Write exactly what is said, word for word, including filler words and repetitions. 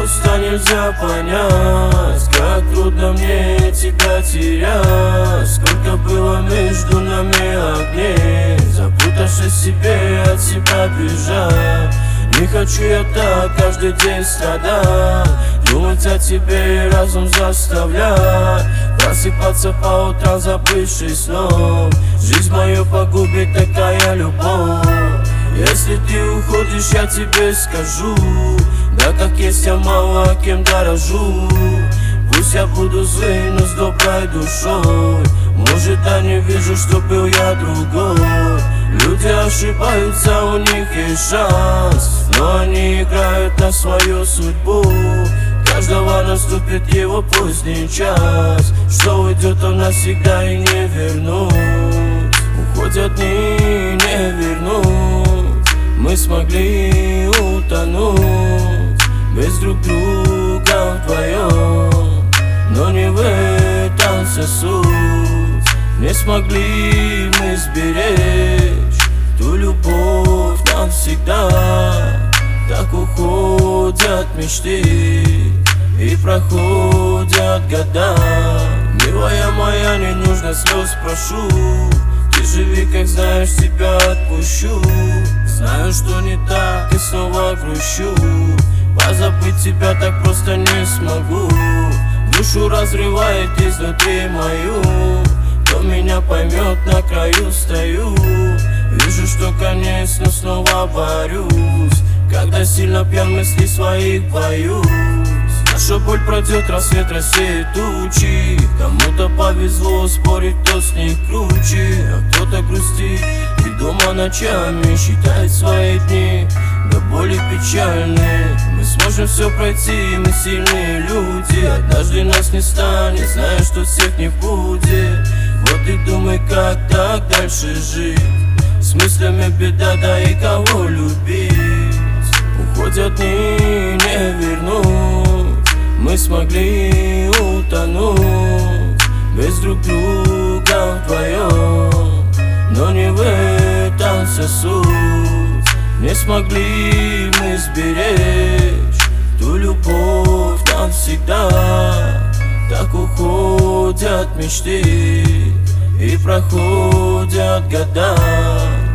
просто нельзя понять, как трудно мне тебя терять. Сколько было между нами огней, запутавшись в себе, от себя бежать. Не хочу я так каждый день страдать, думать о тебе и разум заставлять, просыпаться по утрам, забывшись сном. Жизнь мою погубит такая любовь. Если ты уходишь, я тебе скажу, да как есть я мало кем дорожу. Пусть я буду злым, но с доброй душой. Может, я не вижу, что был я другой. Люди ошибаются, у них есть шанс, но они играют на свою судьбу. Каждого наступит его поздний час, что уйдет, он навсегда и не вернуть. Уходят дни, не вернуть. Мы смогли утонуть без друг друга вдвоем, но не в этом вся суть. Не смогли мы сберечь ту любовь навсегда. Так уходят мечты и проходят года. Милая моя, не нужно слез, прошу. Ты живи, как знаешь, тебя отпущу. Знаю, что не так, и снова грущу. Позабыть тебя так просто не смогу. Душу разрывает изнутри мою. Кто меня поймет, на краю стою. Вижу, что конец, но снова борюсь. Когда сильно пьян, мысли своих боюсь. Наша боль пройдет, рассвет рассеет тучи. Кому-то повезло, спорить, кто с них круче. А кто-то грустит и дома ночами считает свои дни до боли печальные. Мы сможем все пройти, мы сильные люди. Однажды нас не станет, зная, что всех не будет. Вот и думай, как так дальше жить. С мыслями беда, да и кого любить. Уходят дни, не вернуть. Мы смогли утонуть без друг друга вдвоем, но не в этом вся суть. Не смогли мы сберечь ту любовь навсегда. Так уходят мечты и проходят года.